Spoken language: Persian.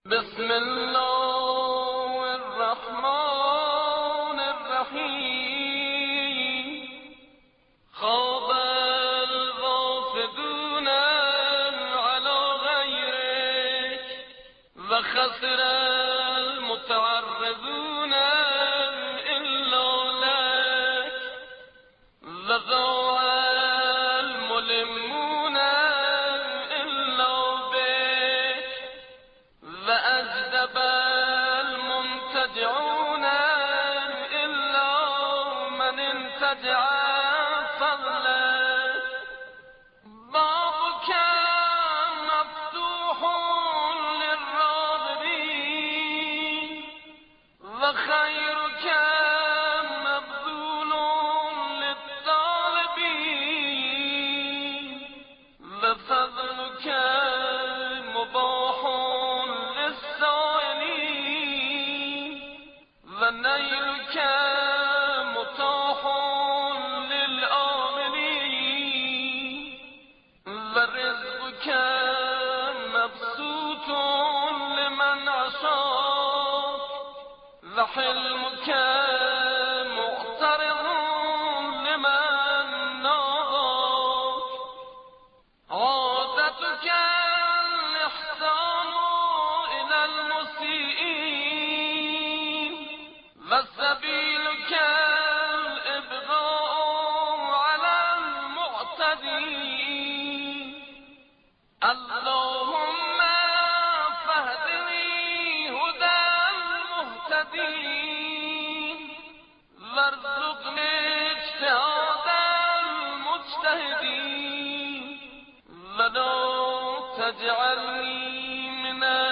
بسم الله الرحمن الرحیم. خواب الوافدون على غیرک و خسر المتعرضون الا لک و ضاع الملمون الا بک و اجدب المنتجعون الا من انتجع فضلك. بابك مفتوح للراغبين وخيرك مبذول للطالبين وفضلك مباح للسائلين ونيلك متاح للآملين ورزقك مبسوط لمن عصاك وحلمك معترض لمن ناهاك. عادتك الإحسان إلى المسيئين وسبيلك الإبغاء على المعتدين. اللهم فاهدني هدى المهتدين وارزقني اجتهاد المجتهدين ولا تجعلني من